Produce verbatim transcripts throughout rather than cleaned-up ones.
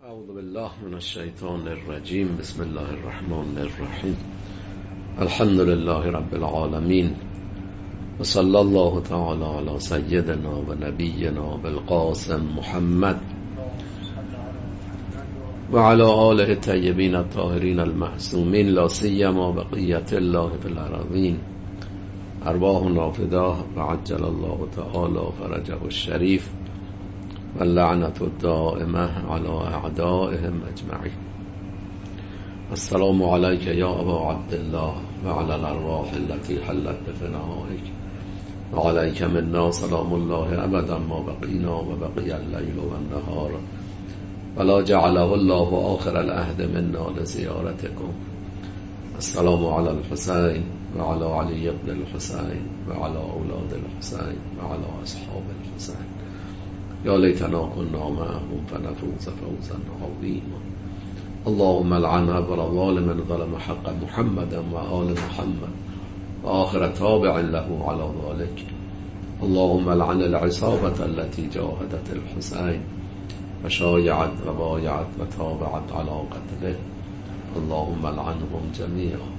اعوذ بالله من الشیطان الرجیم. بسم الله الرحمن الرحیم. الحمد لله رب العالمین و صلی الله تعالی علی سیدنا و نبینا بالقاسم محمد و علی آله الطیبین الطاهرین المعصومین لا سیما بقیت الله فی الارضین ارواحنا فداه و عجل الله تعالی فرجه الشریف و لعنت الدائمه علی اعدائهم اجمعین. السلام علیک یا ابا عبدالله و علی الارواح التي حلت بفنائک و علیک منا سلام الله ابدا ما بقینا و بقی اللیل و النهار ولا جعله الله آخر العهد منا لزیارتکم. السلام علی الحسین و علی علی ابن الحسین و علی اولاد الحسین و علی اصحاب الحسین. یا لیتنا كنا معهم فنفوز فوزا عظیما. اللهم العن ابر ظالم ظلم حق محمد و آل محمد و آخر تابع له على ذلك. اللهم العن العصابة التي جاهدت الحسين و شایعت و بایعت و تابعت على قتله. اللهم العنهم جمیعا.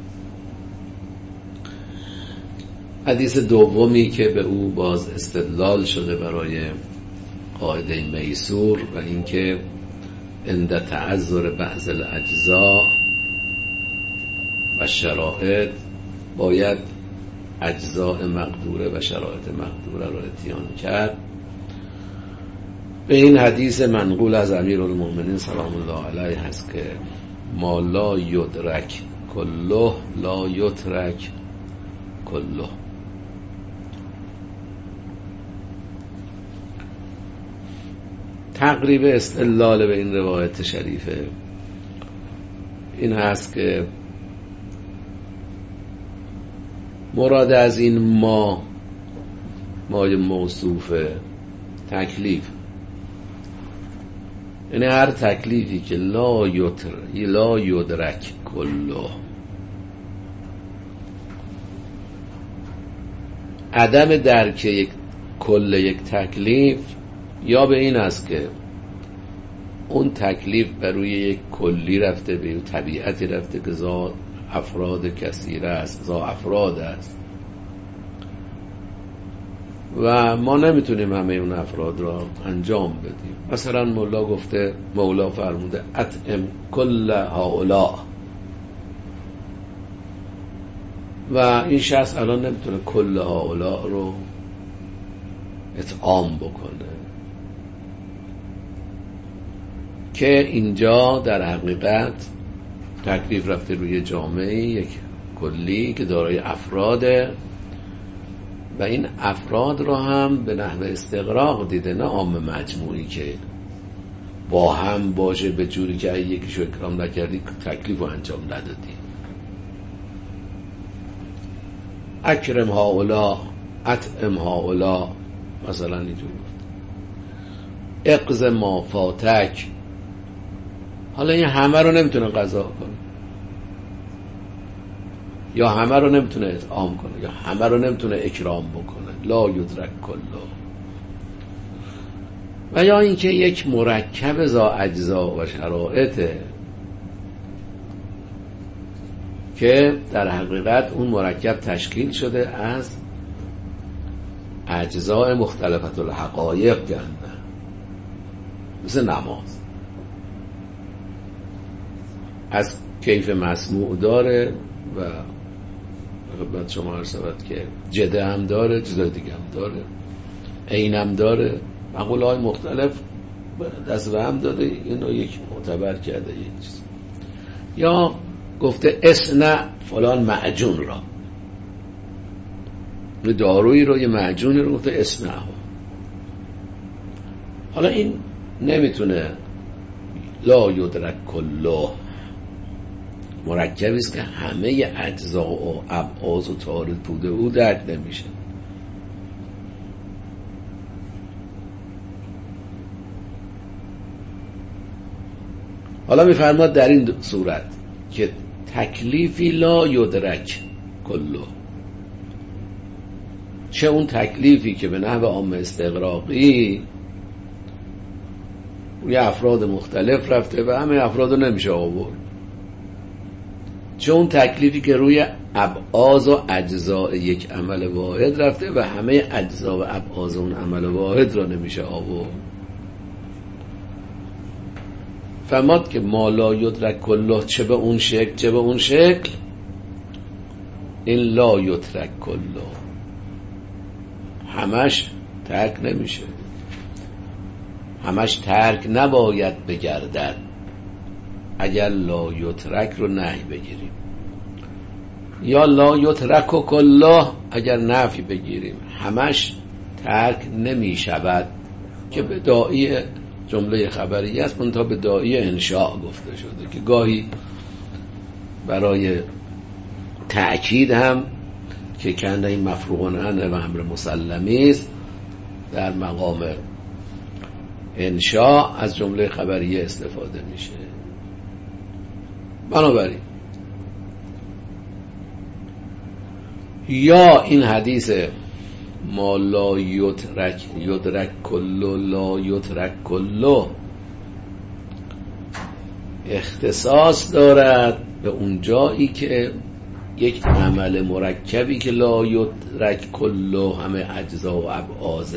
حدیث دومی که به او باز استدلال شده برای قاعده میسور و اینکه عند تعذر بعض الاجزاء و شرایط باید اجزاء مقدوره و شرایط مقدوره را اتیان کرد. به این حدیث منقول از امیرالمؤمنین سلام الله علیه هست که ما لا یدرک کله لا یترک کله. تقریب استدلال به این روایت شریفه این هست که مراد از این ما مای موصوف تکلیف، یعنی هر تکلیفی که لا یتر لا یدرک کله، عدم درک یک کل یک تکلیف یا به این است که اون تکلیف بر روی یک کلی رفته، به طبیعتی رفته که ذا افراد کثیره است، ذا افراد است و ما نمیتونیم همه اون افراد را انجام بدیم. مثلا مولا گفته، مولا فرموده اطعم کل هؤلاء و این شخص الان نمیتونه کل هؤلاء رو اطعام بکنه، که اینجا در حقیقت تکلیف رفته روی جامعه یک کلی که دارای افراده و این افراد رو هم به نحو استغراق دیده، نه عام مجموعی که با هم باشه به جوری که یکیشو اکرام نکردی تکلیف رو انجام ندادی. اکرم هؤلاء اطعم هؤلاء مثلا اینجور بود. اقض ما فاتک، حالا این همه رو نمیتونه قضا کنه یا همه رو نمیتونه اطعام کنه یا همه رو نمیتونه اکرام بکنه. لا یدرک کله. و یا اینکه یک مرکب ذا اجزا و شرایطه که در حقیقت اون مرکب تشکیل شده از اجزاء مختلفت الحقایق گنده، مثل نماز از کیف مسموع داره و خدمت شما عرض شود که جده هم داره، چیزای دیگه هم داره، عین هم داره، مقوله های مختلف دست هم داده، اینو یک معتبر کرده یک چیز. یا گفته اصنع فلان معجون را، دارویی رو یه معجونی رو گفته اصنع. حالا این نمیتونه لا یدرک کله، مرکبی است که همه اجزا و ابعاض و تعارض بوده او درک نمیشه. حالا میفرماد در این صورت که تکلیفی لا یدرک کله، چه اون تکلیفی که به نحو عام استغراقی روی افراد مختلف رفته و همه افراد رو نمیشه آورد، چون تکلیفی که روی ابعاض و اجزاء یک عمل واحد رفته و همه اجزا و ابعاض اون عمل واحد را نمیشه آورد. فهمت که ما لا یدرک کله، چه به اون شکل چه به اون شکل، این لا یدرک کله همش ترک نمیشه، همش ترک نباید بگردد اگر لا یترک رو نهی بگیریم، یا لا یترک و کله اگر نفی بگیریم همش ترک نمی شود که به داعی جمله خبری است، منتها به داعی انشاء گفته شده که گاهی برای تأکید هم که کنده این مفروغ عنه و امر مسلمی است در مقام انشاء از جمله خبریه استفاده میشه. بنابراین یا این حدیث ما لا یدرک یدرک کلو لا یدرک کلو اختصاص دارد به اون جایی که یک عمل مرکبی که لا یدرک کلو همه اجزا و ابعاضه،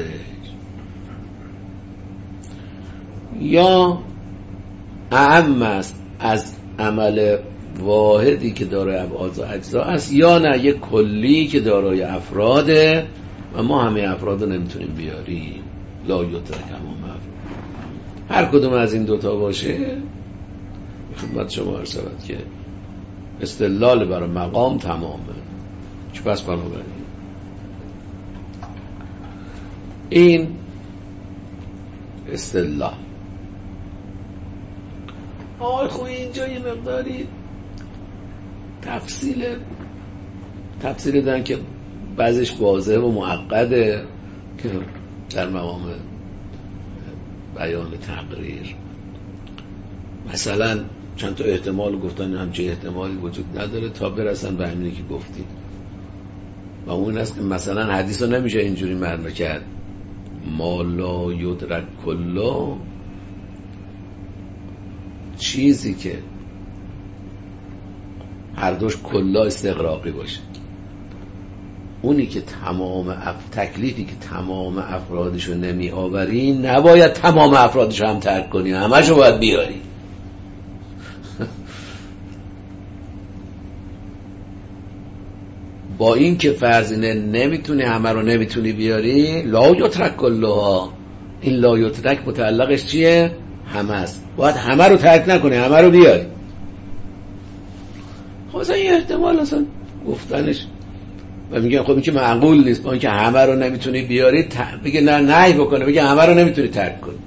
یا اعم است از عمل واحدی که دارای ابعاض و اجزا است، یا نه یک کلی که دارای افراده و ما همه افراد رو نمیتونیم بیاریم، لا یدرک همه افراد. هر کدوم از این دوتا باشه خدمت شما عرض شود که استدلال برای مقام تمامه. چه پس بنابراین این استدلال آقای خوی اینجا یه مقداری تفصیل تفصیل دارن که بعضش واضحه و معقده که در مقام بیان تقریر مثلا چند تا احتمال گفتن، همچه احتمالی وجود نداره تا برسن به همینی که گفتید و اون است که مثلا حدیث رو نمیشه اینجوری معنی کرد ما لا یدرک کلا، چیزی که هر دوش کلا استغراقی باشه، اونی که تمام اف... تکلیفی که تمام افرادشو نمی آوری نباید تمام افرادشو هم ترک کنی، همشو باید بیاری. با این که فرض اینه نمیتونی همه رو نمیتونی بیاری، لا یترک کلها، این لا یترک متعلقش چیه؟ همه است، باید همه رو ترک نکنی، همه رو بیاری. خب اصلا این احتمال اصلا گفتنش و میگن خب این که معقول نیست، با این که همه رو نمیتونی بیاری ت... بگه نه نهی بکنه، بگه همه رو نمیتونی ترک کنی.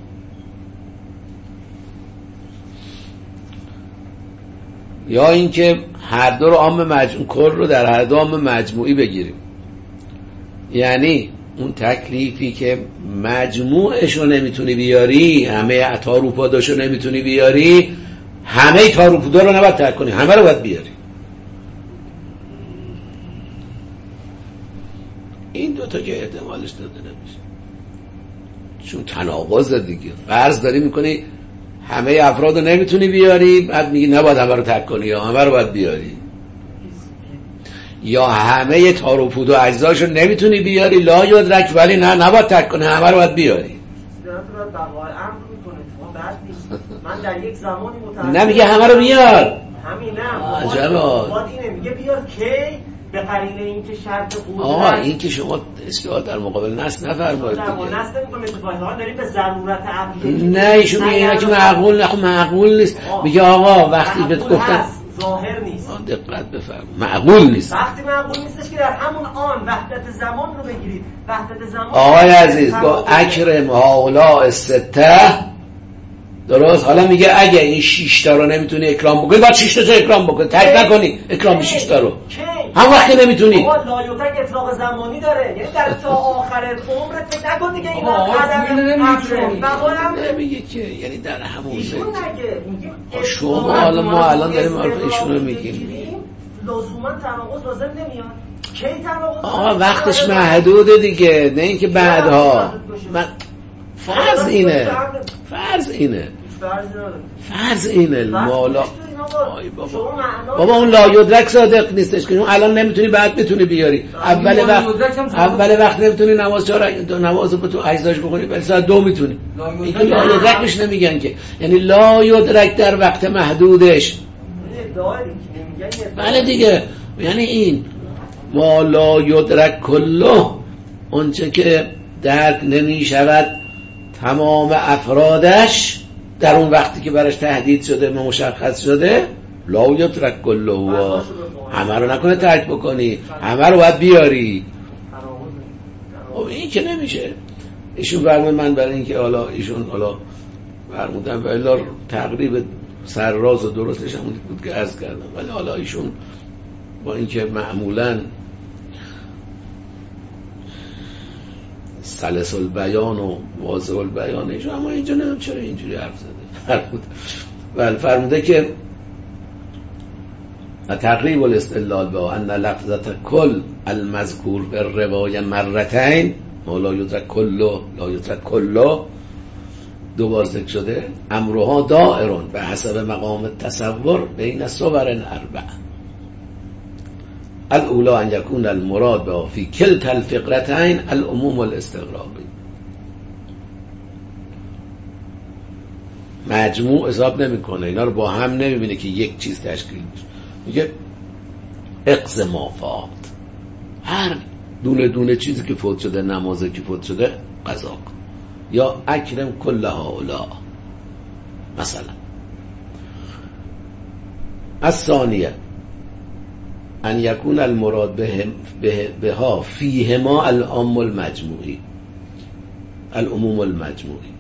یا اینکه هر دو رو عام مجموع کل رو در هر دو عام مجموعی بگیریم، یعنی اون تکلیفی که مجموعش رو نمیتونی بیاری، همه تاروپاداش رو نمیتونی بیاری، همه تاروپودا رو نباید ترک کنی، همه رو باید بیاری. این دوتا که احتمالش داده نمیشه، چون تناقض دیگه. فرض داری میکنی همه افراد رو نمیتونی بیاری، بعد میگی نباید همه رو ترک کنی یا همه رو باید بیاری، یا همه تار و پود و اجزاش رو نمیتونی بیاری لا یدرک، ولی نه نباید ترک کنی، همه رو باید بیاری. من در یک زمانی متعلق نمیگه همه رو بیار، همین نه جواد اینه میگه بیار که به قرینه این که شرط قدرت. آقا این که شما استدلال در مقابل نص نفرمایید دیگه. در نص نمیگم اتفاقا داریم به ضرورت عقلی. نه ایشون میگه اینا که معقول نه، معقول نیست. میگه آقا وقتی بهت گفتن ظاهر نیست. دقت بفرمایید. معقول نیست. وقتی معقول نیستش که در همون آن وحدت زمان رو بگیرید. وحدت زمان آقای عزیز با اکرم هؤلاء السته، درست؟ حالا میگه اگه این شش تا رو نمیتونی اکرام بکنی، باید شش تا رو اکرام بکنی، ترک نکنی اکرام شش تا رو. هم وقتی نمیتونی. آقا لایوتک اطلاق زمانی داره، یعنی در تا آخر عمرت فکر نکن دیگه اینا عدم نمیتونی. بقایم نمیگه که، یعنی در همون ایشون نگه میگه شما حالا ما الان داریم حرف ایشون رو میگیم. لزوما تناقض لازم نمیاد. کی تناقض؟ آقا وقتش محدوده دیگه، نه اینکه بعدها. من فرض اینه فرض اینه فرض اینه مالا آی بابا بابا اون لا یدرک صادق نیستش که اون الان نمیتونی بعد بتونی بیاری اول وقت اول وقت نمیتونی نماز چهار نمازو به تو اجزاش بخونی ولی ساعت دو میتونی این که لا یدرک میش نمیگن که یعنی لا یدرک در وقت محدودش بله دیگه یعنی این ما لا یدرک کله اونچه که درک نمیشود تمام افرادش در اون وقتی که براش تهدید شده مشخص شده لا یدرک کله و همه رو نکنه ترک بکنی همه رو باید بیاری این که نمیشه ایشون فرمود من برای اینکه حالا ایشون حالا فرمودن ولی تقریب سر راز و درستش همون بود که عرض کردم ولی حالا ایشون با اینکه معمولاً سلس البیان و واضح البیان ایشون اما اینجا نمیم چرا اینجوری حرف زده فرمود ولی فرموده که تقریب الاستدلال با ان لفظت کل المذکور به روای مرتین لا یدرک کله لا یدرک کله دوبار ذکر شده امرها دائرون به حسب مقام تصور بین صور اربع الاولا ان یکون المراد با فی کلتا الفقرتین العموم الاستغراقی مجموع حساب نمیکنه اینا رو با هم نمیبینه که یک چیز تشکیل میشه میگه اقض ما فات هر دونه دونه چیزی که فوت شده نمازی که فوت شده قضا کن یا اکرم کل هؤلاء مثلا الثانیه ان یکون المراد بهم به بها فیهما العام المجموعی العموم المجموعی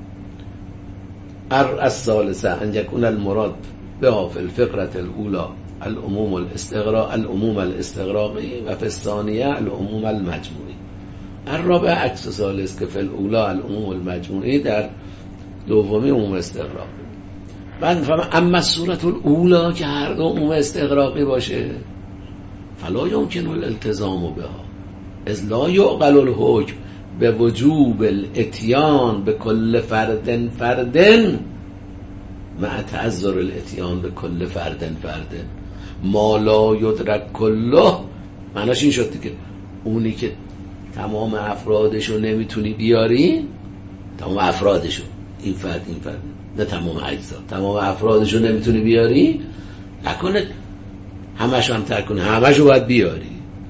الثالثه ان یکون المراد بها فی الفقره الاولى العموم الاستغراق العموم الاستغراقی و فی الثانیه العموم المجموعی الرابع عکس ثالث که فی الاولى العموم المجموعی در دومی عموم استغراقی بعد فهم اما صورت الاولا که هر دو عموم استغراقی باشه فلا یمکن الالتزام بها اذ لا یعقل الحکم به وجوب الاتیان به کل فردن فردن مع تعذر الاتیان به کل فردن فردن ما لا یدرک کله معناش این شد که اونی که تمام افرادشو نمیتونی بیاری تمام افرادشو این فرد این فرد نه تمام اجزا تمام افرادشو نمیتونی بیاری نکنه همشو هم ترک کنه همشو باید بیاری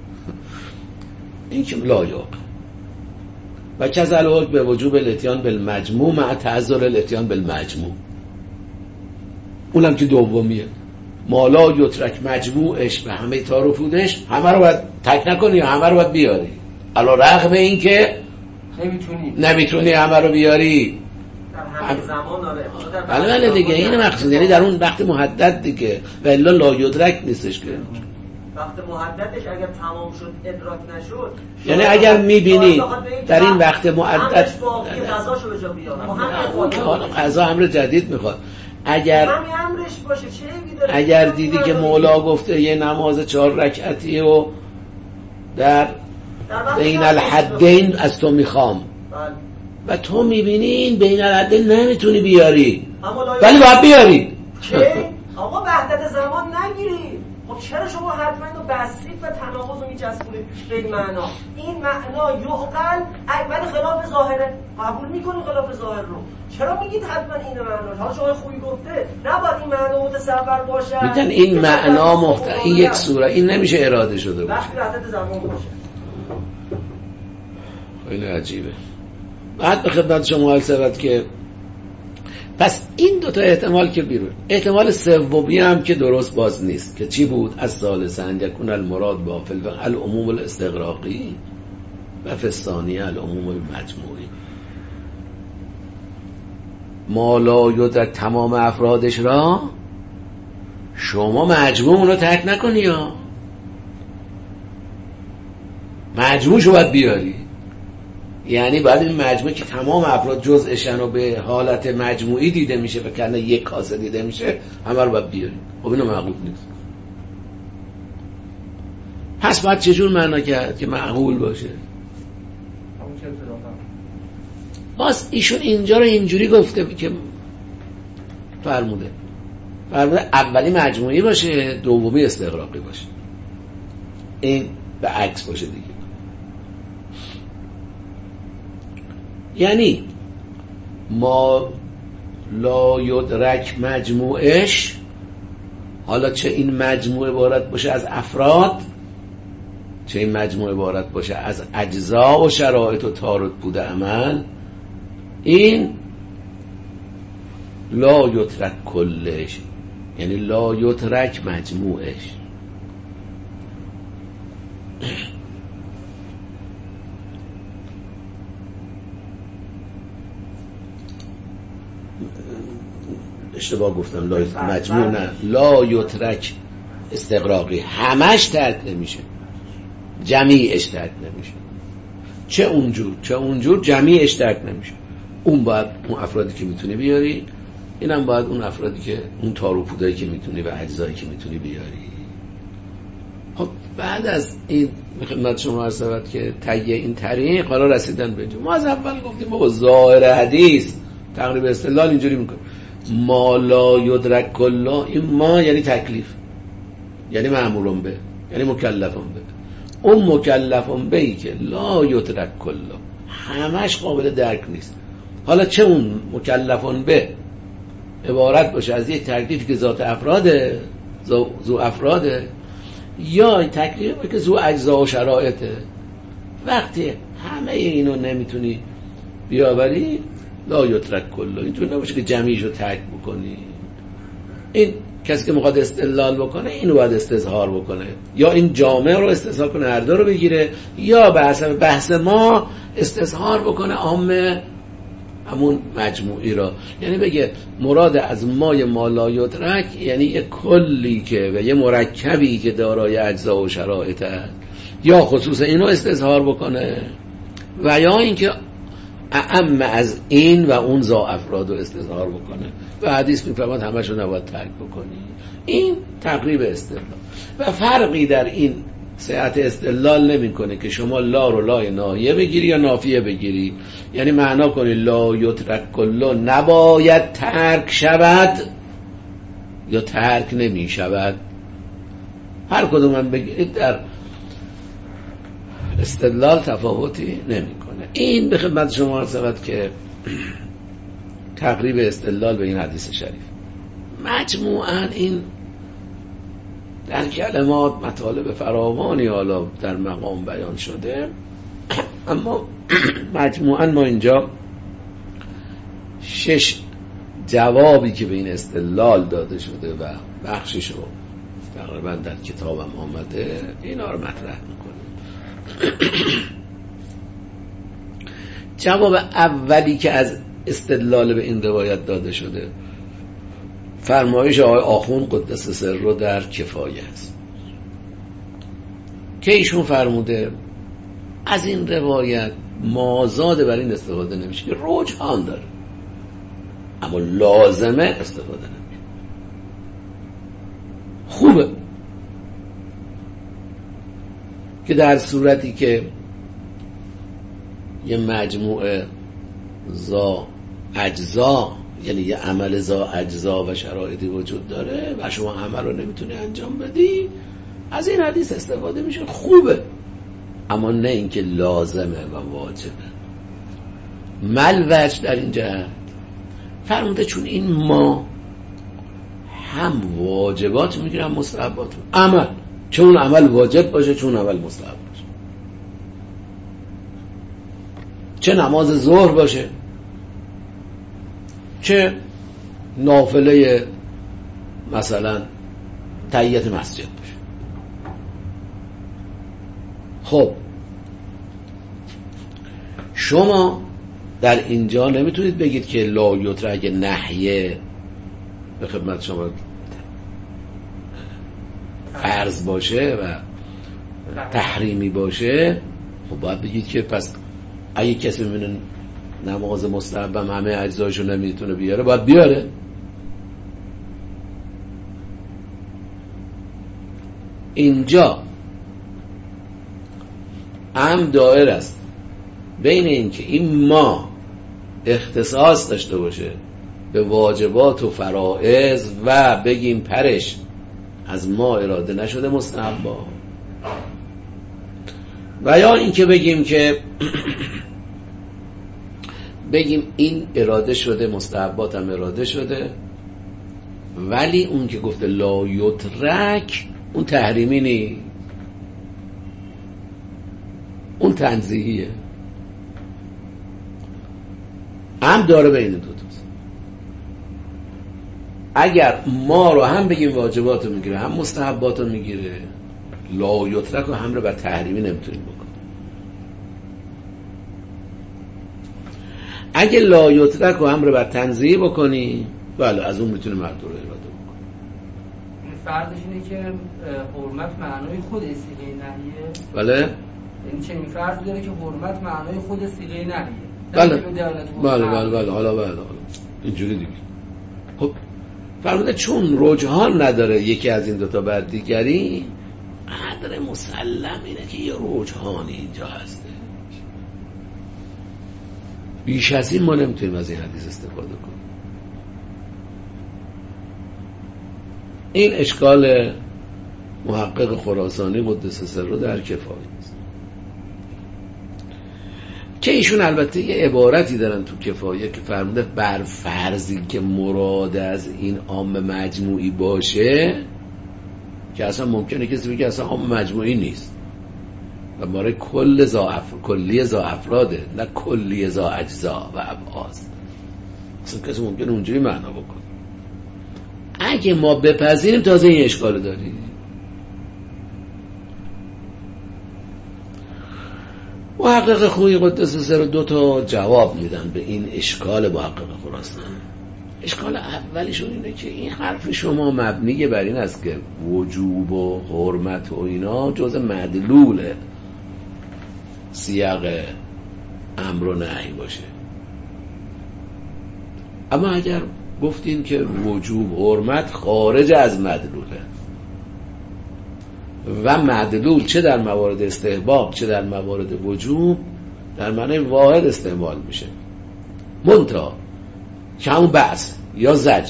این که لا یعقل و کذل حکم به وجوب الاتیان بالمجموع مع تعذر الاتیان بالمجموع اونم که دومیه ما لا یترک مجموعش به همه تعارفودش همه رو باید تک نکنی همه رو باید بیاری علی رغم این که نمیتونی نمیتونی همه رو بیاری در همه زمان داره بله بله دیگه این مقصود یعنی در اون وقت محدد دیگه و الا لا یدرک نیستش که وقت محددش اگر تمام شد ادراک نشد یعنی اگر میبینی در این وقت محدد امرش باقی قضاشو به جا بیاره قضا امر جدید میخواد اگر همین امرش باشه چه داره اگر دیدی که مولا گفته یه نماز چهار رکعتی و در بین الحدین از تو میخوام و تو میبینی این بین الحدین نمیتونی بیاری ولی باید بیاری چه؟ آقا وحدت زمان نگیری خب چرا شما حتما اینو بسید و تناقض رو میچسبونید به این معنا این معنا یعقل ولی خلاف ظاهره قبول میکنی خلاف ظاهر رو چرا میگید حتما این معنا حالا شما خوبی گفته نباید این معنا متصور باشه میگن این معنا محتمل این یک سوره این نمیشه اراده شده باشه وقتی وحدت زمان باشه خیلی عجیبه بعد به خدمت شما حال ثبت که پس این دوتا احتمال که بیرون احتمال سومی هم که درست باز نیست که چی بود از ثالثه ان یکون المراد با فی العموم الاستغراقی و فی الثانیه العموم المجموعی ما لا یدرک تمام افرادش را شما مجموع رو ترک نکنی یا مجموعشو باید بیاری یعنی بعد این مجموعه که تمام افراد جزءشن و به حالت مجموعی دیده میشه و کنه یک کاسه دیده میشه همه رو باید بیاریم خب اینو معقول نیست پس باید چجور معنا کرد که معقول باشه باز ایشون اینجا رو اینجوری گفته که فرموده فرموده اولی مجموعی باشه، دومی استغراقی باشه. این به عکس باشه دیگه. یعنی ما لا یدرک مجموعش، حالا چه این مجموعه عبارت باشه از افراد، چه این مجموعه عبارت باشه از اجزا و شرایط و تارک بوده عمل، این لا یترک کلش، یعنی لا یترک مجموعش. اشتباه گفتم، لا مجموع نه، لا یترک استغراقی، همش ترک نمیشه، جمیعش ترک نمیشه، چه اونجور چه اونجور جمیعش ترک نمیشه. اون باید اون افرادی که میتونی بیاری، اینم باید اون افرادی که اون تار و پودایی که میتونی و اجزایی که میتونی بیاری. خب بعد از این خدمت شما عرض شود که تهیه این طریق حالا رسیدن به اینجا. ما از اول گفتیم بابا ظاهر حدیث تقریب استدلال اینجوری میکنه، ما لا یدرک کلا، این ما یعنی تکلیف، یعنی مأمورون به، یعنی مکلفون به. اون مکلفون به ای که لا یدرک کلا همش قابل درک نیست، حالا چه اون مکلفون به عبارت باشه از یک تکلیفی که ذات افراده، ذو افراده، یا تکلیفی که ذو اجزا و شرایطه. وقتی همه اینو نمیتونی بیاوری، لا یترک کلا، اینطور نباشه که جمعیشو ترک بکنی. این کسی که میخواد استدلال بکنه اینو باید استظهار بکنه، یا این جامعه رو استظهار کنه، هر دو رو بگیره، یا به حسب بحث ما استظهار بکنه عامه همون مجموعی را. یعنی بگه مراد از مای ما لا یدرک یعنی یه کلی که و یه مرکبی که دارای اجزا و شرایط هست، یا خصوص اینو استظهار بکنه، و یا اینکه اعم از این و اون ذا افراد رو استظهار بکنه. و حدیث میفرماد همش رو نباید ترک بکنی. این تقریب استدلال و فرقی در این صحت استدلال نمی کنه که شما لا رو لای ناهیه بگیری یا نافیه بگیری. یعنی معنا کنی لا یترک کلا نباید ترک شود یا ترک نمی شود. هر کدوم هم بگیرید در استدلال تفاوتی نمی کنه. این به خدمت شما عرض شود که تقریب استدلال به این حدیث شریف. مجموعاً این در کلمات مطالب فراوانی حالا در مقام بیان شده، اما مجموعاً ما اینجا شش جوابی که به این استدلال داده شده و بخشش رو تقریباً در کتابم آمده اینا رو مطرح میکنیم. جواب اولی که از استدلال به این روایت داده شده فرمایش آقای آخوند قدس سر رو در کفایه است که ایشون فرموده از این روایت مازاد بر این استفاده نمیشه که رجحان داره، اما لازمه استفاده نمیشه. خوبه که در صورتی که یه مجموعه ذا اجزا، یعنی یه عمل ذا اجزا و شرایطی وجود داره و شما عمل رو نمیتونی انجام بدی، از این حدیث استفاده میشه، خوبه، اما نه اینکه لازمه و واجبه. مل وجه در این جهت فرموده چون این ما هم واجبات میگیره هم مستحبات عمل، چون عمل واجب باشه چون عمل مستحب باشه، چه نماز ظهر باشه چه نافله مثلا تحیت مسجد باشه. خب شما در اینجا نمیتونید بگید که لا یترک نهیه به خدمت شما فرض باشه و تحریمی باشه. خب باید بگید که پس اگه کسی ببینه نماز مستحبم همه اجزایشو نمیتونه بیاره باید بیاره. اینجا هم دائر است بین این که این ما اختصاص داشته باشه به واجبات و فرائض و بگیم پرش از ما اراده نشده مستحبا، و یا این که بگیم که بگیم این اراده شده، مستحبات هم اراده شده، ولی اون که گفته لا یترک اون تحریمی نی، اون تنزیهیه، هم داره بین دو تاست. اگر ما رو هم بگیم واجبات رو میگیره هم مستحبات رو میگیره، لا یترک و هم رو بر تحریمی نمیتونیم بکنیم. اگه لا یترک و هم رو بر تنزیه بکنیم، بله از اون میتونیم هر دو رو اراده بکنیم. فرضش اینه که حرمت معنای خود صیغه نهیه. بله این چنین فرض داره که حرمت معنای خود صیغه نهیه. بله بله بله بله حالا بله حالا اینجوری دیگه. خب فرموده چون رجحان نداره یکی از این دوتا بر دیگری، قدر مسلم اینه که یه رجحانی اینجا هسته، بیش از این ما نمیتونیم از این حدیث استفاده کنیم. این اشکال محقق خراسانی قدس سره در کفایه است که ایشون البته یه عبارتی دارن تو کفایه که فرموده بر فرضی که مراد از این عام مجموعی باشه، که اصلا ممکنه کسی بگه اصلا عام مجموعی نیست و برای کل ضعف کلی افراده، نه کلی اجزا و ابعاد، اصلا کسی ممکنه اونجوری معنا بکنه. اگه ما بپذیریم تازه این اشکال داریم. محقق خویی قدس سره دو تا جواب میدن به این اشکال محقق خراسانی. اشکال اولیشون اینه که این حرف شما مبنی بر این است که وجوب و حرمت و اینا جز مدلول سیاق امر و نهی باشه، اما اگر گفتیم که وجوب حرمت خارج از مدلوله و مدلول چه در موارد استحباب چه در موارد وجوب در معنی واحد استعمال میشه، منتها که همون بحث یا زجر،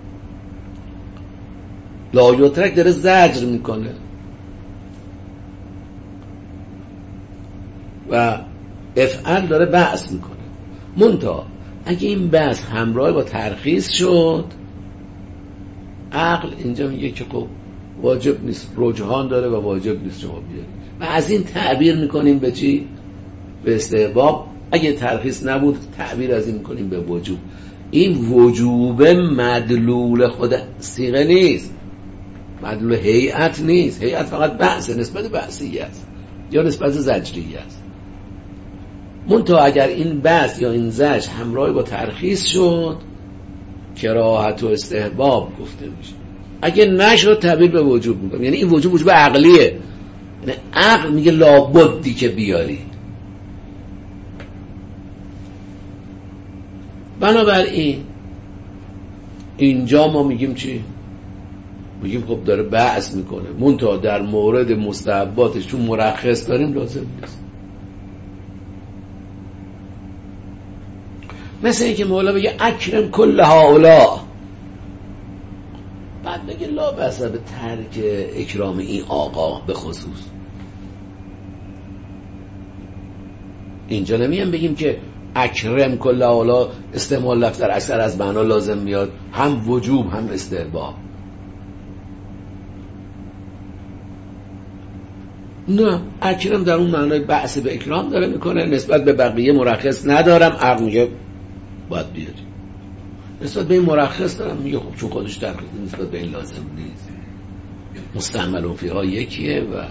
لا یترک داره زجر میکنه و افعل داره بحث میکنه، منتها اگه این بحث همراه با ترخیص شد، عقل اینجا میگه که خب واجب نیست، رجحان داره و واجب نیست شما بیارید و از این تعبیر میکنیم به چی؟ به استحباب. اگه ترخیص نبود تعبیر از این میکنیم به وجوب. این وجوب مدلول خود صیغه نیست، مدلول هیئت نیست. هیئت فقط بحث نسبت بحثیه است یا نسبت زجریه است. منتها اگر این بحث یا این زجر همراه با ترخیص شد، کراهت و استحباب گفته میشه. اگه نشد تعبیر به وجوب میکنم، یعنی این وجوب وجوب عقلیه، یعنی عقل میگه لابدی که بیاری. بنابراین اینجا ما میگیم چی؟ میگیم خب داره بحث میکنه، منتها در مورد مستحباتش چون مرخص داریم لازم نیست. مثل اینکه مولا بگه اکرم کل هؤلاء، بعد بگه لا بأس به ترک اکرام این آقا به خصوص. اینجا نمیم بگیم که اکرم کل هؤلاء استعمال لفظ در اکثر از معنا لازم میاد، هم وجوب هم استحباب. نه، اکرم در اون معنای بحث به اکرام داره میکنه، نسبت به بقیه مرخص ندارم، عقل میگه باید بیاری. نسبت به این مرخص دارم میگه خب چون خودش ترخیص نسبت به این لازم نیست، مستعمل و فیها یکیه و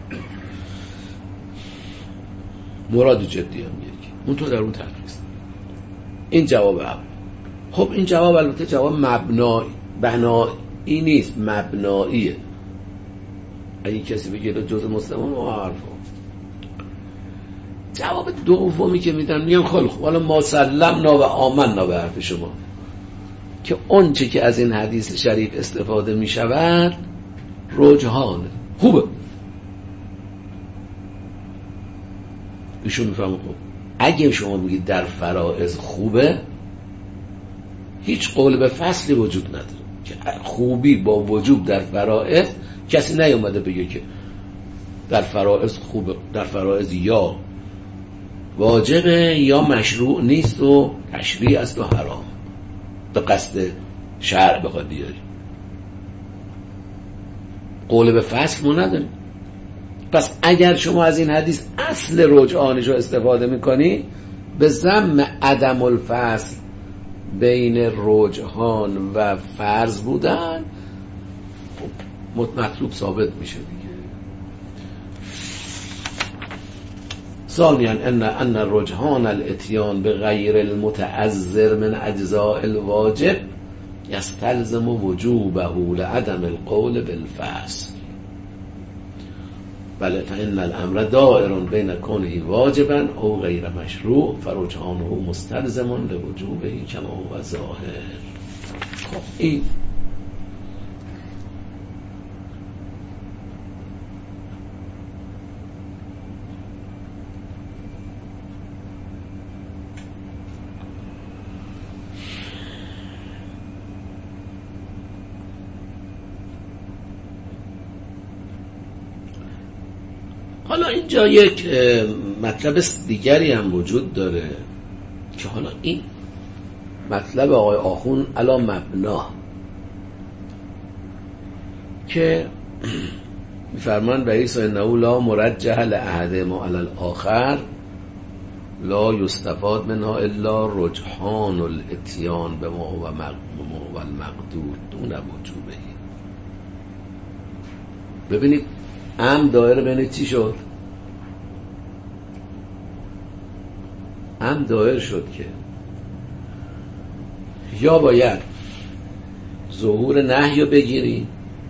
مراد جدی هم یکی، اون تو در اون ترخیص. این جواب اول. خب این جواب البته جواب مبنایی بنایی نیست، مبناییه. اگه کسی بگه جزء مسلمان و حرفا. جواب دومی که میدن میگن خیلی خوب، حالا ما سلمنا و آمنا به حرف شما که اون چه که از این حدیث شریف استفاده میشود رجحانه، خوبه. ایشون میفهمه خب اگه شما بگید در فرائض خوبه، هیچ قول به فصلی وجود نداره که خوبی با وجوب در فرائض کسی نیومده بگه که در فرائض خوبه، در فرائض یا واجبه یا مشروع نیست و تشریع است و حرام، به قصد شرع بخواد بیاری. قول به فصل ما نداریم. پس اگر شما از این حدیث اصل رجحانش رو استفاده میکنی به ضم عدم الفصل بین رجحان و فرض بودن، مطلوب ثابت میشه دیگه. ثانیاً ان ان رجحان الاتیان به غیر المتعذر من اجزاء الواجب یستلزم وجوبه لعدم القول بالفصل. بله فإن الامر دائر بین کونه واجبا او غیر مشروع فرجحانه مستلزم لوجوبه کما هو ظاهر. خب این حالا اینجا یک مطلب دیگری هم وجود داره که حالا این مطلب آقای آخون علا مبنا که میفرمان به ایسا انه لا مرجح لأحد ما علی الاخر لا یستفاد منها الا رجحان الاتیان به ما و المقدور دون وجوبه. ببینید ام دایره بین چی شد؟ ام دایر شد که یا باید ظهور نهی رو بگیریم،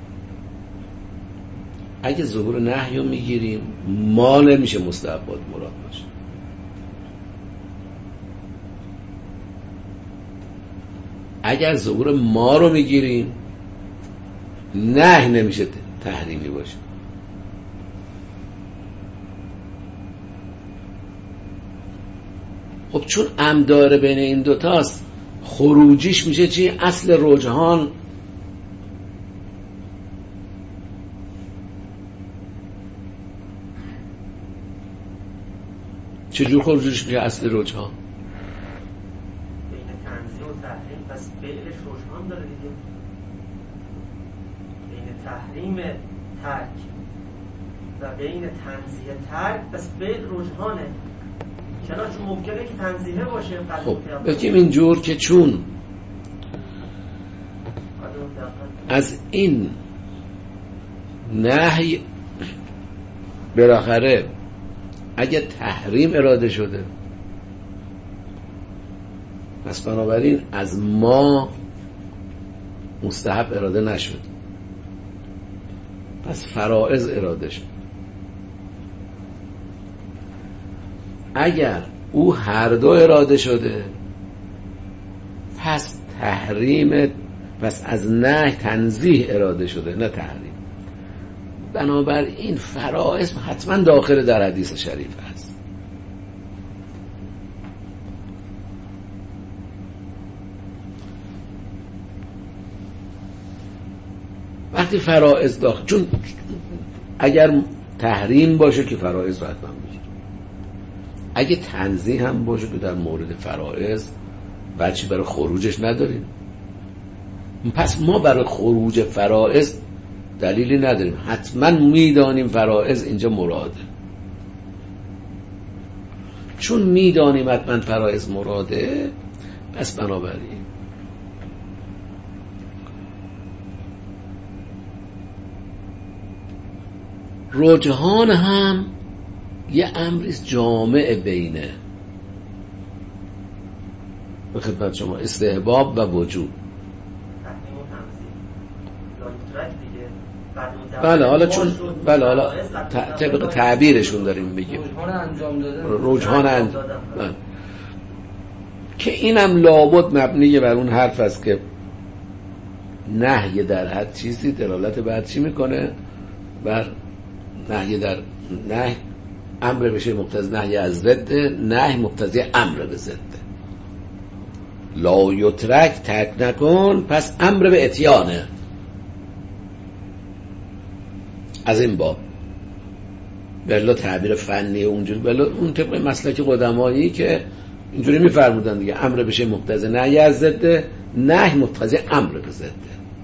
اگه ظهور نهی رو میگیریم ما نمیشه مستحبات مراد باشه، اگر ظهور ما رو میگیریم نهی نمیشه تحریمی باشه. خب چون ام داره بین این دوتاست خروجیش میشه چی؟ اصل رجحان چجور خروجیش میشه اصل رجحان؟ بین تنزیه و تحریم پس فعلش رجحان داره دیگه. بین تحریم ترک و بین تنزیه ترک پس فعل رجحانه. چرا؟ چون ممکنه که تنزیه باشه. خب بگیم اینجور که چون از این نهی بالاخره اگه تحریم اراده شده پس بنابراین از ما مستحب اراده نشد، پس فرائض اراده شد. اگر او هر دو اراده شده پس تحریم، پس از نه تنزیه اراده شده نه تحریم. بنابراین فرائض حتما داخل در حدیث شریف هست. وقتی فرائض داخل، چون اگر تحریم باشه که فرائض رو حتما میگیره، اگه تنزیه هم باشه که در مورد فرائض بچی برای خروجش نداریم، پس ما برای خروج فرائض دلیلی نداریم، حتما میدانیم فرائض اینجا مراده. چون میدانیم حتما فرائض مراده پس بنابراین رجحان هم یه امریست جامع بینه به خدمت شما استحباب و وجوب. بله حالا چون بله حالا طبق تعبیرشون داریم بگیم رجحان انجام داده، رجحان انجام داده که اینم لابد مبنی بر اون حرف است که نهی در حد چیزی دلالت بر چی میکنه؟ بر نهی در نهی امر به شیء مقتضی نهی از ضد، نهی مقتضی امر به ضد. لا یترک ترک نکن، پس امر به اتیانه. از این باب بلا تعبیر فنی اونجوری، بلا اون طبق مسلک قدمایی که اینجوری میفرمودن دیگه، امر به شیء مقتضی نهی از ضد، نهی مقتضی امر به ضد.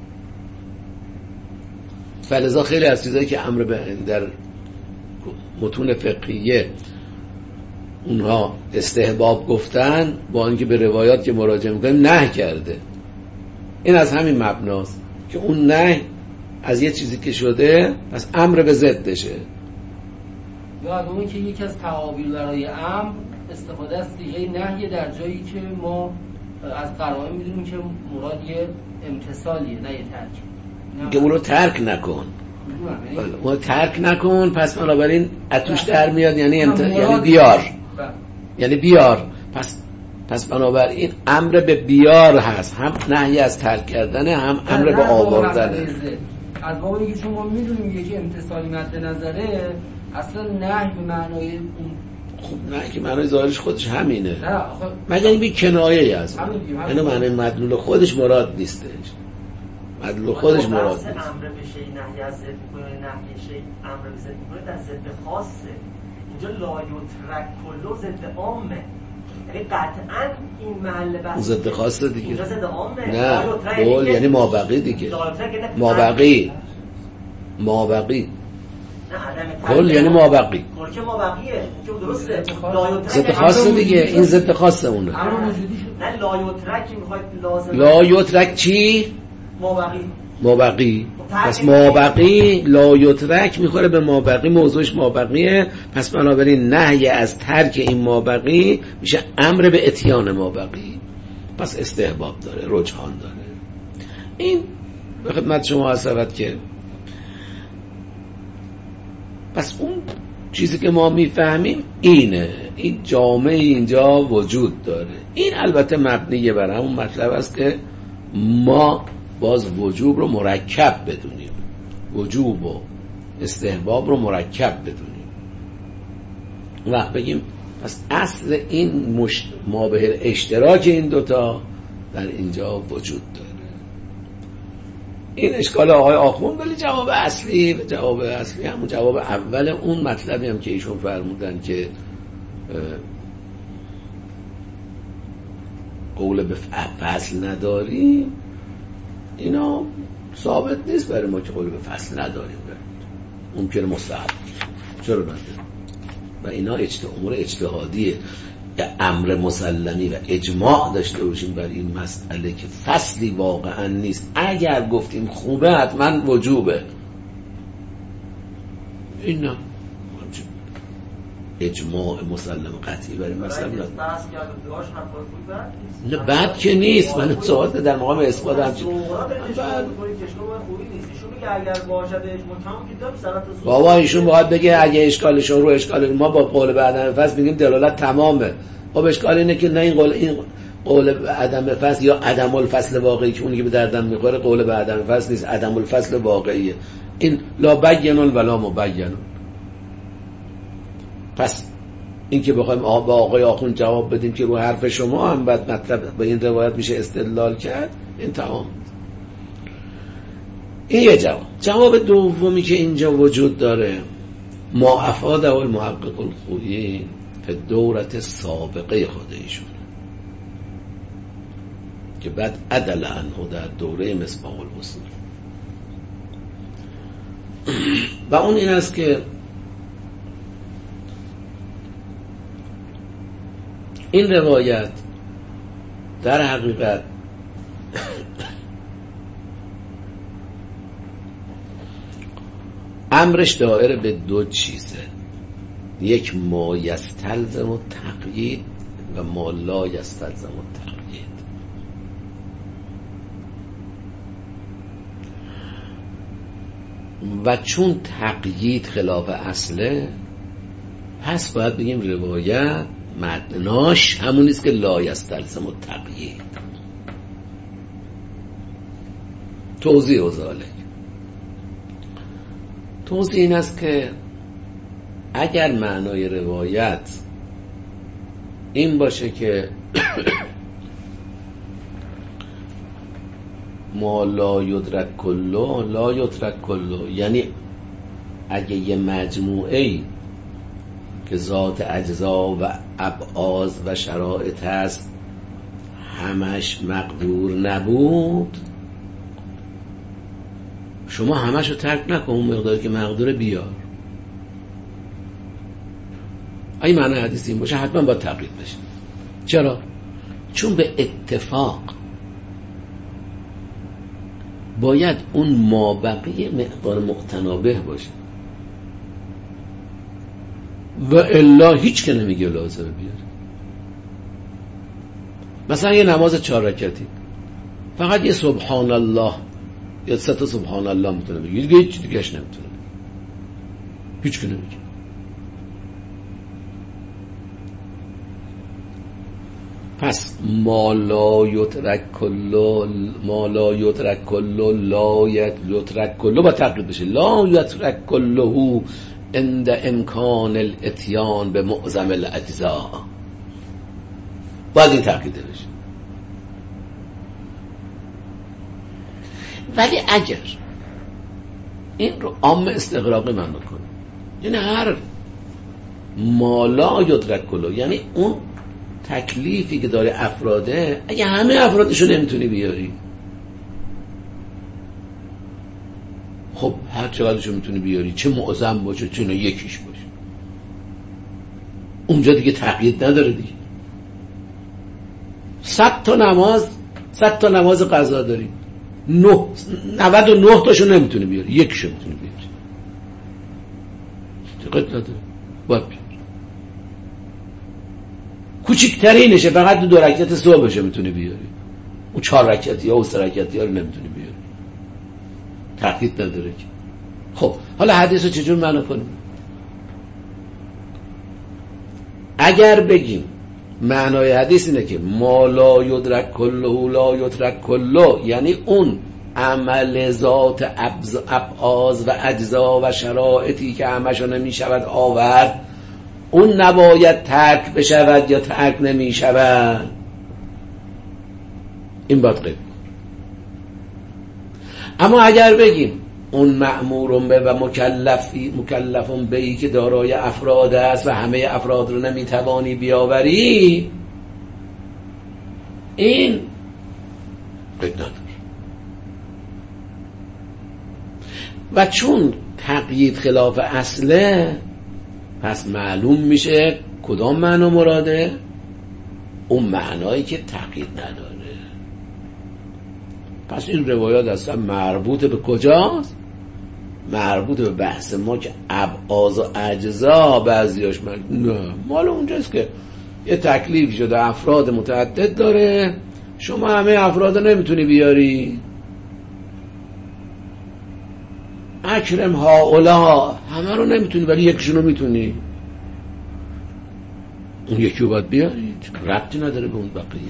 فلذا خیلی از چیزایی که امر به در متون فقهیه اونها استحباب گفتن، با اینکه به روایات که مراجعه میکنیم نه کرده. این از همین مبناست که اون نه از یه چیزی که شده پس امر به ضدشه. یا اون که یکی از تعابیر برای امر استفاده است دیگه نهی در جایی که ما از قرائن میدونیم که مراد یه امتثالیه نه یه ترک، که اون رو ترک نکن، اون رو ترک نکن، پس بنابراین اتوش در میاد یعنی امت... یعنی بیار، یعنی بیار، پس پس بنابراین امر به بیار هست، هم نهی از ترک کردنه، هم امر به آوردنه. از باب اینکه شما میدونیم یکی امتثالی مد نظره، اصلا نهی به معنای اون خب نه که معنای ظاهرش خودش همینه، مگر این بی کنایه از اینو معنای مدلول خودش مراد نیستش، مدلول خودش مراد نیست. امر به شیء نهی از ضد میکنه، نهی شیء امر به ضد میکنه، در ضد خاصه. اینجا لا یترک کلو ضد عامه، یعنی قطعا این محل بحث ضد خاصه دیگه، اینجا ضد عامه. نه قول یعنی مابقی دیگه، مابقی مابقی کل یعنی مابقی، کل که مابقیه، که درسته. ضد خاصه دیگه، این ضد خاصه اونه. نه لا یترک میخواد لازم، لا یترک چی؟ مابقی مابقی، پس مابقی لا یترک میخوره به مابقی، موضوعش مابقیه، پس بنابراین نهی از ترک این مابقی میشه امر به اتیان مابقی، پس استحباب داره، رجحان داره. این به خدمت شما عرض شود که پس اون چیزی که ما میفهمیم اینه، این جامعه اینجا وجود داره. این البته مبنیه بر همون مطلب است که ما باز وجوب رو مرکب بدونیم، وجوب و استحباب رو مرکب بدونیم و بگیم پس اصل این مش... مابه اشتراک این دوتا در اینجا وجود داره. این اشکال آقای آخوند، ولی جواب اصلی جواب اصلی همون جواب اول اون مطلبی هم که ایشون فرمودن که قول به فصل نداریم، اینا ثابت نیست برای ما که قول به فصل نداریم، ممکنه مستحب، چرا نداریم؟ و اینا اجتهاد امور اجتهادیه، امر مسلمی و اجماع داشته باشیم بر این مسئله که فصلی واقعا نیست. اگر گفتیم خوبه حتما وجوبه، این نه اجماع مسلم قطعی برای مسئله نه بد که نیست. من سوالت در مقام اثبات هم بابا ایشون باید بگه اگه اشکالشون رو اشکال ما با قول به عدم فصل میگیم دلالت تمامه. خب اشکال اینه که نه این قول این قول به عدم فصل یا عدم الفصل واقعی که اونی که به دردم میخوره قول به عدم فصل نیست، عدم الفصل واقعیه. این لا بینون ولا مبینون. پس این که بخوایم با آقای آخوند جواب بدیم که رو حرف شما هم بعد مطلب به این روایت میشه استدلال کرد، این تمام. این یه جواب. جواب دومی که اینجا وجود داره، ما افاده المحقق الخویی به دورت سابقه خود ایشون که بعد عدل عنه در دوره مصباح الوصول، و اون این است که این روایت در حقیقت امرش دائره به دو چیزه، یک ما یستلزم التقیید و ما لا یستلزم التقیید. و چون تقیید خلاف اصله، پس باید بگیم روایت معناش همون نیست که لا یستلزم التقیید. توضیح و ذالک، توضیح این است که اگر معنای روایت این باشه که ما لا یدرک کله لا یترک کله، یعنی اگه یه مجموعه که ذات اجزا و ابعاض و شرایط هست همش مقدور نبود، شما همش رو ترک نکن، اون مقداری که مقدور بیار. اگه معنی حدیث این باشه حتما باید تقلید بشه. چرا؟ چون به اتفاق باید اون مابقی مقدار مقتنابه باشه و الا هیچ که نمیگه لازمه بیاره. مثلا یه نماز چهار رکعتی فقط یه سبحان الله یا سه تا سبحان الله میتونه بگه، دیگه هیچ دیگهش نمیتونه بگه، هیچ که نمیگه. پس ما لا یترک کله ما لا یترک کله لا یترک کله با تقلید بشه. لا یترک کله عند امکان الاتیان به معظم الاجزاء، باید این تقلید بشه. ولی اگر این رو عام استغراقی من بکنه، یعنی هر ما لا یترک کله، یعنی اون تکلیفی که داره افراده، اگه همه افرادشو نمیتونی بیاری، خب هر چقدرشو میتونی بیاری، چه معظم باشه چه یکیش باشه، اونجا دیگه تقیید نداره دیگه. صد تا نماز صد تا نماز قضا داری، نه نود و نه تاشو نمیتونی بیاری، یکیشو میتونی بیاری، دقت نداره، باید بیاری. کوچکترینشه فقط دو رکعت صبحشه میتونی بیاری، اون چهار رکعتی ها و سه رکعتی ها رو نمیتونی بیاری، تقیید نداره که. خب حالا حدیث رو چجور معنی کنیم؟ اگر بگیم معنای حدیث اینه که ما لا یدرک کله لا یترک کله، یعنی اون عمل ذات ابعاض و اجزا و شرایطی که همشو نمیشود آورد، اون نباید ترک بشود یا ترک نمی شود، این باید قید. اما اگر بگیم اون مأمورون به و مکلفی مکلفون بهی که دارای افراد است و همه افراد رو نمیتوانی بیاوری، این قید نداره. و چون تقیید خلاف اصله، پس معلوم میشه کدام معنا مراده؟ اون معنایی که تقیید نداره. پس این روایات اصلا مربوط به کجاست؟ مربوط به بحث ما که ابعاض و اجزا بعضیاش من نه مال اونجاست که یه تکلیف شده افراد متعدد داره، شما همه افراد نمیتونی بیاری. اکرم هاولا همه رو نمیتونی ولی یکشونو میتونی، اون یکی رو باید بیاری، ربطی نداره به اون بقیه.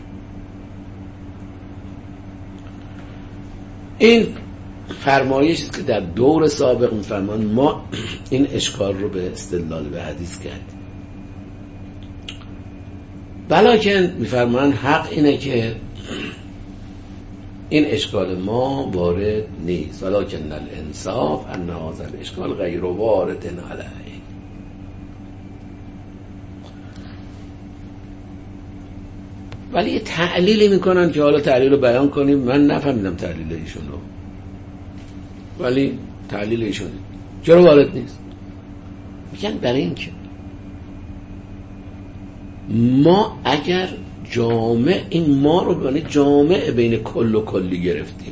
این فرمایشی است که در دور سابق می‌فرمان ما این اشکال رو به استدلال به حدیث کردیم. بلکه می‌فرمان حق اینه که این اشکال ما وارد نیست، ولکن الانصاف ان هذا الاشکال غیر وارد علیه. ولی یه تعلیلی میکنن که حالا تعلیل رو بیان کنیم، من نفهمیدم تعلیل ایشون رو، ولی تعلیل ایشون چرا وارد نیست؟ میگن برای این که ما اگر جامع، این ما رو به معنی جامع بین کل و کلی گرفتیم،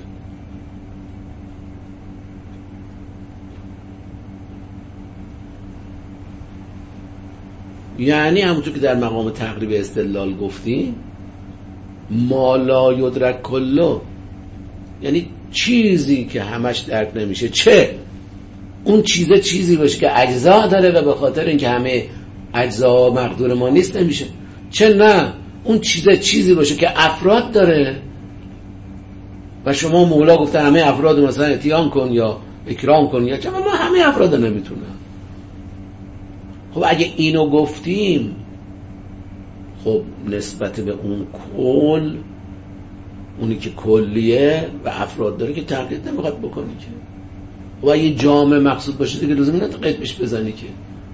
یعنی همونطور که در مقام تقریب استدلال گفتیم ما لا یدرک کله، یعنی چیزی که همش درک نمیشه، چه اون چیزه چیزی باشه که اجزا داره و به خاطر اینکه همه اجزا مقدور ما نیست نمیشه، چه نه اون چیزه چیزی باشه که افراد داره و شما مولا گفته همه افراد مثلا اتیان کن یا اکرام کن یا چه، ما همه افراد نمیتونن. خب اگه اینو گفتیم، خب نسبت به اون کل، اونی که کلیه و افراد داره که تقیید نمیخواد بکنی که. و اگه جامع مقصود باشه دیگه لازم نیست قید بهش بزنی که.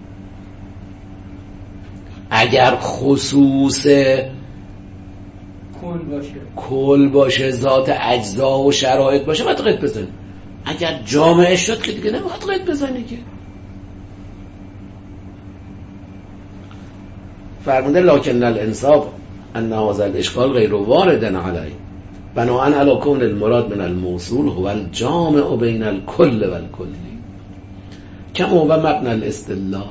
اگر خصوص کل باشه کل باشه، ذات اجزا و شرایط باشه، باید قید بزنی. اگر جامعه شد که دیگه نمیخواد قید بزنی که. فرموده لکن الانصاف ان هذا الاشکال غیر وارد علیه بناءً علی کون المراد من الموصول هو الجامع بین الکل و الکلی کما هو مبنی الاستدلال.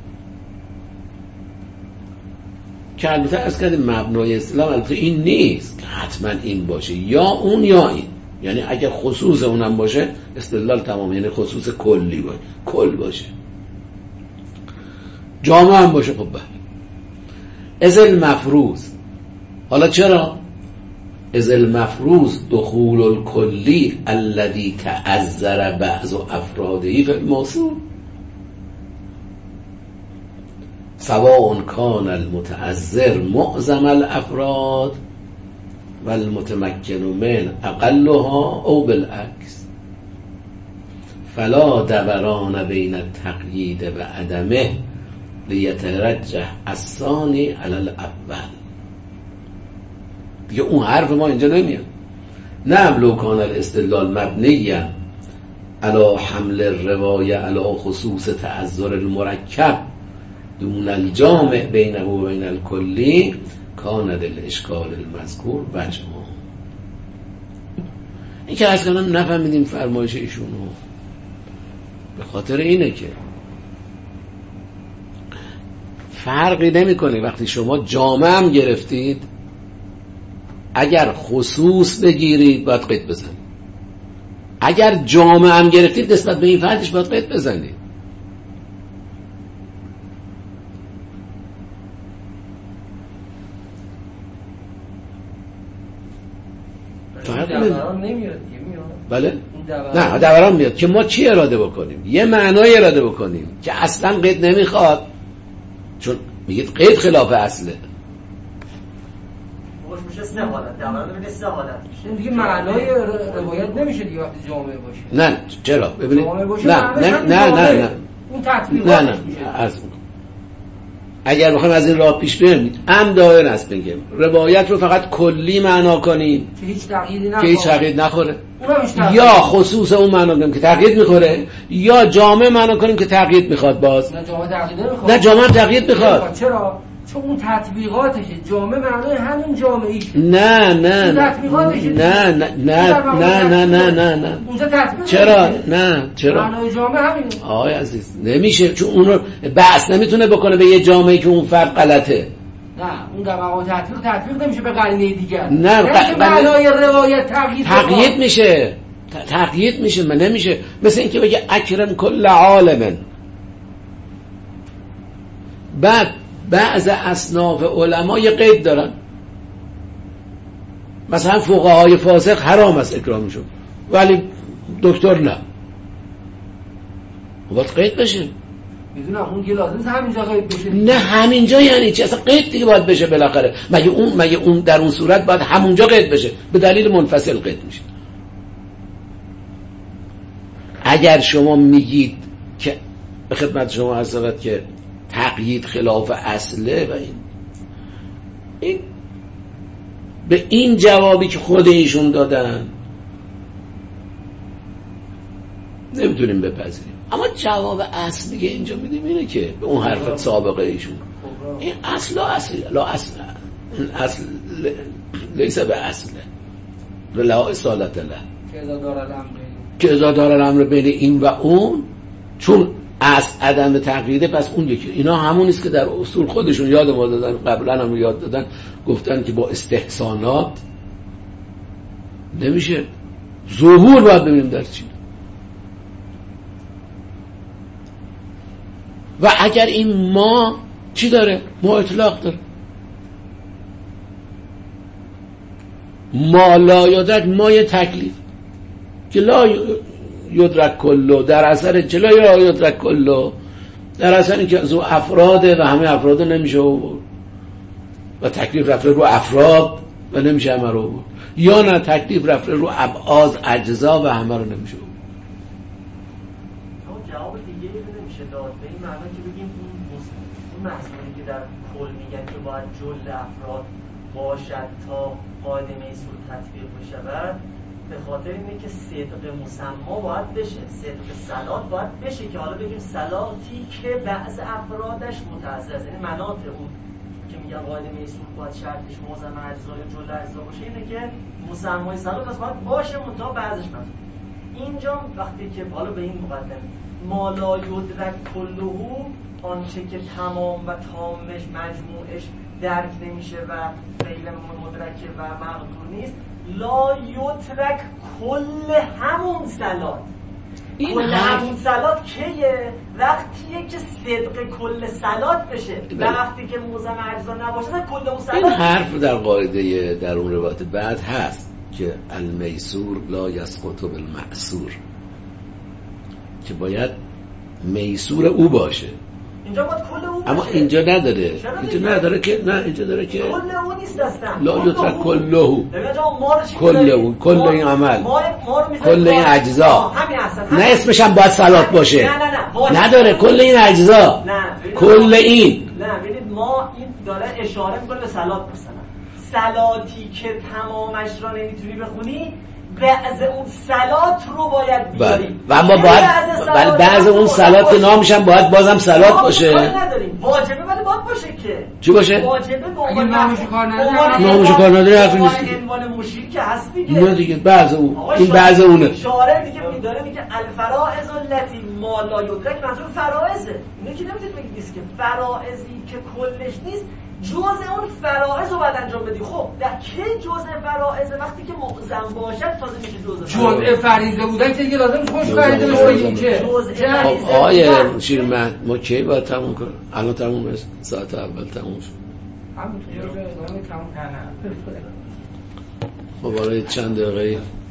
که البته از کردیم مبنای استدلال البته این نیست که حتما این باشه، یا اون یا این. یعنی اگر خصوص اونم باشه استدلال تمام، یعنی خصوص کلی باشه، کل باشه، جامع هم باشه. خب بله از المفروض. حالا چرا؟ از المفروض دخول الکلی الذي تعذر بعض افراده فی الموصول سواء کان المتعذر معظم الافراد و المتمکن من اقلها او بالعکس فلا دوران بین التقیید و عدمه لیترجح الثانی علی الاول. دیگه اون حرف ما اینجا نمیاد. نه لو کان الاستدلال مبنیا علی حمل الروایه علی خصوص تعذر المرکب دون الجامع بینه و بین الکلی کان الاشکال المذکور وجهه. این که از کنم نفهمیدیم فرمایش ایشونو به خاطر اینه که فرقی نمی کنه وقتی شما جامع هم گرفتید، اگر خصوص بگیرید باید قید بزنید، اگر جامع هم گرفتید نسبت به این فردش باید قید بزنید. دوران نمیاد. بله؟ نه دوران میاد که ما چی اراده بکنیم، یه معنای اراده بکنیم که اصلا قید نمیخواد، چون میگید قید خلاف اصله. خوش میشه سه حالت، دوران ببینید سه حالت میشه. این دیگه معنای روایت نمیشه دیگه وقتی جامعه باشه. نه چرا؟ ببینید نه نه نه نه نه اون تطبیقاتش نه نه از اگر بخوایم از این راه پیش بریم ام دایر است بگیم روایت رو فقط کلی معنا کنیم که هیچ تغییری نخوره، که هیچ تغییر نخوره، نخوره. یا خصوص اون معنا کنیم که تغییر میخوره، یا جامع معنا کنیم که تغییر میخواد. باز نه جامع تغییر نمیخواد. نه جامع تغییر میخواد. چرا؟ چون اون تطبیقاتشه. جامع معنای همین جامعی. نه نه نه نه نه نه نه نه نه نه اونجا تطبیق چرا؟ نه چرا؟ معنای جامع همین. آقای عزیز نمیشه، چون اون رو بحث نمیتونه بکنه به یه جامعه‌ای که اون فرق غلطه. نه اون در مقام تطبیق تطبیق نمیشه به قرینه دیگر. نه ق... معنای روایت تغییر تغییر میشه، تغییر میشه. من نمیشه مثل اینکه بگه اکرم کل عالم. بعد بعض اصناف علما یه قید دارن، مثلا فقهای فاسق حرام است اکرامشون، ولی دکتر نه. باید قید بشه. میدونم اون دیگه لازم همینجا قید بشه. نه همینجا یعنی چی؟ اصلا قید دیگه باید بشه بالاخره. مگه اون مگه اون در اون صورت باید همونجا قید بشه؟ به دلیل منفصل قید میشه. اگر شما میگید که به خدمت شما عرض شود که تقیید خلاف اصله و این این به این جوابی که خود ایشون دادن نمیتونیم بپذیریم، اما جواب اصلی که اینجا میدیم اینه که به اون حرف سابقه ایشون این اصل لا اصل لا اصل این اصل لیس به اصله لا اصالت له که ازا دار الامر بین این و اون، چون از عدم تغییره پس اون یکی. اینا همون است که در اصول خودشون یاد ما دادن، قبلا هم یاد دادن، گفتن که با استحسانات نمیشه، ظهور باید ببینیم در چی. و اگر این ما چی داره؟ ما اطلاق داره. ما لا یدرک، ما یه تکلیف که لا یدرک کلو، در اثر چلا یا یدرک کلو در اصل این که از اون افراده و همه افراد نمیشه آورد و تکلیف رفته رو افراد و نمیشه همه رو آورد، یا نه تکلیف رفته رو ابعاد اجزا و همه رو نمیشه آورد. جواب دیگه نمیشه داد به این معنی که بگیم اون محصولی که در کل میگن که باید جل افراد باشد تا قاعده میسور تطبیق بشود، به خاطر اینه که صدق مسما باید بشه، صدق صلات باید بشه که حالا بگیم صلاتی که بعض افرادش متعزز، یعنی مناط اون که میگن قاعده میسور باید شرطش معظم اجزا یا جل اجزا باشه، اینه که مسمای صلات از باید باشه منتها بعضش مطلوب. اینجا وقتی که حالا به این مقدمه ما لا یدرک کلهو، آنچه که تمام و تامش مجموعش درک نمیشه و غیر مدرکه و مقدور نیست، لا یدرک کل همون صلات. این کل همون صلات کیه؟ وقتیه که صدق کل صلات بشه و وقتی که موزم اجزا نباشه کل اون صلات. این حرف در قاعده در اون روایت بعد هست که المیسور لا یسقط بالمعسور، که باید میسور او باشه. اینجا باید کل او باشه. اما اینجا نداره. اینجا نداره که نه اینجا داره که کل او نیست اصلا. لا یترک کلهو. کل او کل این عمل. ما ما کل این اجزا. همین اصلا. نه اسمش هم باید صلات باشه. نه نه نه. نداره کل این اجزا. نه. کل این. نه ببینید ما این داره اشاره می‌کنه به صلات مثلا. صلاتی که تمامش را نمیتونی بخونی، بعض اون صلات رو باید بیاری. و اما باید ولی بعض اون صلات نامش هم باید بازم صلات باشه. نداریم. واجبه ولی باید باشه که. چی باشه؟ واجبه به عنوان نامش کار نداره. نامش کار نداره حرفی نیست. عنوان مشیر که هست دیگه. نه دیگه بعض اون. این بعض اونه. شارع دیگه میداره میگه الفرائض التي ما لا یدرک، منظور فرائضه. اینو که نمیتونید بگید نیست که فرائضی که کلش نیست جزء اون فرائض رو باید انجام بدی. خب در کی جزء فرائض؟ وقتی که معظم باشد تازه میشه جزء جزء فریضه بودن که دیگه لازم خوش فریضه بشه که خب آقای شیرمحمد ما کی باید تموم کنیم؟ الان تموم است، ساعت اول تموم شد. همونطور ادامه تموم کنه. خب برای چند دقیقه